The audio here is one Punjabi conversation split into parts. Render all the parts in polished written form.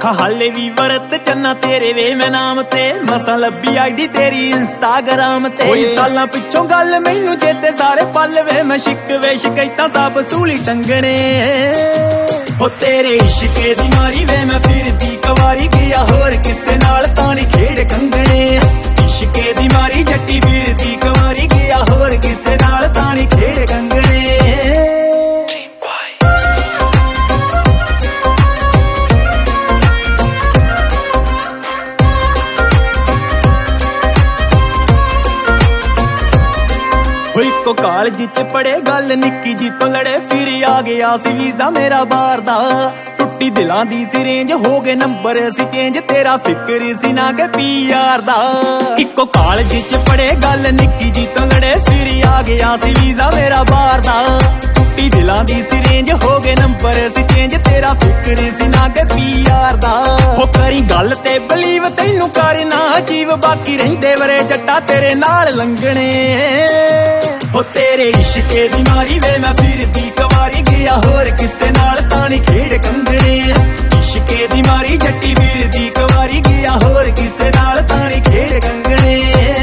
ਰੱਖਾ ਹਾਲੇ ਵੀ ਵਰਤ ਚੰਨਾ ਤੇਰੇ ਵੇ ਮੈਂ ਨਾਮ ਤੇ ਮਸਾਂ ਲੱਭੀ ਆਈਡੀ ਤੇਰੀ ਇੰਸਟਾਗ੍ਰਾਮ ਤੇ ਕੋਈ ਸਾਲਾਂ ਪਿੱਛੋਂ ਗੱਲ ਮੈਨੂੰ ਚੇਤੇ ਸਾਰੇ ਪਲ ਵੇ ਮੈਂ ਸ਼ਿਕਵੇ ਸ਼ਿਕਾਇਤਾਂ ਸਭ ਸੂਲੀ ਟੰਗਣੇ ਹੋ ਤੇਰੇ ਇਸ਼ਕੇ ਦੀ ਮਾਰੀ ਵੇ ਮੈਂ ਫਿਰਦੀ ਕਵਾਰੀ ਗਿਆ ਹੋਰ ਕਿਸੇ ਨਾਲ ਤਾਂ ਨਹੀਂ ਖੇਡ ਕੰਗਣੇ ਇਸ਼ਕੇ ਦੀ ਮਾਰੀ ਜੱਟੀ ਫਿਰਦੀ ਕਵਾਰੀ ਗਿਆ ਹੋਰ ਕਿਸੇ ਨਾਲ ਤਾਂ ਨਹੀਂ ਖੇਡ ਕੰਗਣੇ ਇੱਕੋ ਕਾਲਜ ਚ ਪੜੇ ਗੱਲ ਨਿੱਕੀ ਜੀ ਤੋਂ ਲੜੇ ਫਿਰ ਆ ਗਿਆ ਸੀ ਵੀਜ਼ਾ ਮੇਰਾ ਬਾਹਰ ਦਾ ਟੁੱਟੀ ਦਿਲਾਂ ਦੀ ਸੀ ਰੇਂਜ ਹੋ ਗਏ ਨੰਬਰ ਸੀ ਚੇਂਜ ਤੇਰਾ ਫਿਕਰ ਸੀ ਨਾ ਕਿ ਪੀਆਰ ਦਾ ਇੱਕੋ ਕਾਲਜ ਚ ਪੜੇ ਗੱਲ ਨਿੱਕੀ ਜੀ ਤੋਂ ਲੜੇ ਫਿਰ ਆ ਗਿਆ ਸੀ ਵੀਜ਼ਾ ਮੇਰਾ ਬਾਹਰ ਦਾ ਟੁੱਟੀ ਦਿਲਾਂ ਦੀ ਸੀ ਰੇਂਜ ਹੋ ਗਏ ਨੰਬਰ ਸੀ ਚੇਂਜ ਤੇਰਾ ਫਿਕਰ ਸੀ ਨਾ ਕਿ ਪੀਆਰ ਦਾ ਹੋ ਕਰੀ ਗੱਲ ਤੇ ਬਲੀਵ ਤੈਨੂੰ ਕਰ ਨਾ ਜੀਵ ਬਾਕੀ ਰਹਿੰਦੇ ਵਰੇ ਜੱਟਾ ਤੇਰੇ ਨਾਲ ਲੰਘਣੇ ਹੋ ਤੇਰੇ ਇਸ਼ਕੇ ਦੀ ਮਾਰੀ ਵੇ ਮੈਂ ਫਿਰਦੀ ਕਵਾਰੀ ਗਿਆ ਹੋਰ ਕਿਸੇ ਨਾਲ ਤਾਂ ਨਹੀਂ ਖੇਡ ਕੰਗਣੇ ਇਸ਼ਕੇ ਦੀ ਮਾਰੀ ਜੱਟੀ ਫਿਰਦੀ ਕਵਾਰੀ ਗਿਆ ਹੋਰ ਕਿਸੇ ਨਾਲ ਤਾਂ ਨਹੀਂ ਖੇਡ ਕੰਗਣੇ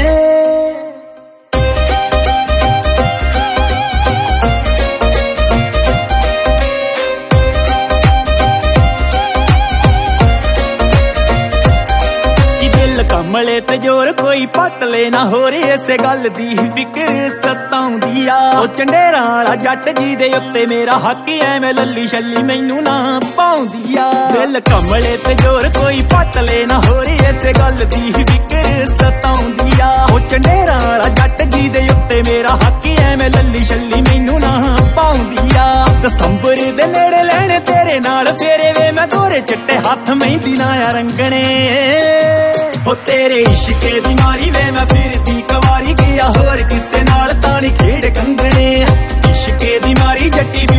ਕਮਲੇ ਤੇ ਜੋਰ ਕੋਈ ਪੱਟ ਲੈ ਨਾ ਹੋ ਰਹੀ ਇਸੇ ਗੱਲ ਦੀ ਫਿਕਰ ਸਤਾਉਂਦੀ ਆ ਉਹ ਚੰਡੇਰਾਂ ਵਾਲਾ ਜੱਟ ਜੀ ਦੇ ਉੱਤੇ ਮੇਰਾ ਹੱਕ ਐਵੇਂ ਲੱਲੀ ਛੱਲੀ ਮੈਨੂੰ ਨਾ ਪਾਉਂਦੀ ਆ ਦਿਲ ਕਮਲੇ ਤੇ ਜੋਰ ਕੋਈ ਪੱਟ ਲੈ ਨਾ ਹੋ ਰਹੀ ਇਸੇ ਗੱਲ ਦੀ ਫਿਕਰ ਸਤਾਉਂਦੀ ਆ ਉਹ ਚੰਡੇਰਾਂ ਵਾਲਾ ਜੱਟ ਜੀ ਦੇ ਉੱਤੇ ਮੇਰਾ ਹੱਕ ਐਵੇਂ ਲੱਲੀ ਛੱਲੀ ਮੈਨੂੰ ਨਾ ਪਾਉਂਦੀ ਆ ਦਸੰਬਰ ਦੇ ਨੇੜੇ ਲੈਣੇ ਤੇਰੇ ਨਾਲ ਫੇਰੇ ਵੇ ਮੈਂ ਗੋਰੇ ਚਿੱਟੇ ਹੱਥ ਮਹਿੰਦੀ ਨਾ ਰੰਗਣੇ ਹੋ ਤੇਰੇ ਇਸ਼ਕੇ ਦੀ ਮਾਰੀ ਵੇ ਮੈਂ ਫਿਰਦੀ ਕਵਾਰੀ ਗਿਆ ਹੋਰ ਕਿਸੇ ਨਾਲ ਤਾਂ ਨਹੀਂ ਖੇਡ ਕੰਗਣੇ ਇਸ਼ਕੇ ਦੀ ਮਾਰੀ ਜੱਟੀ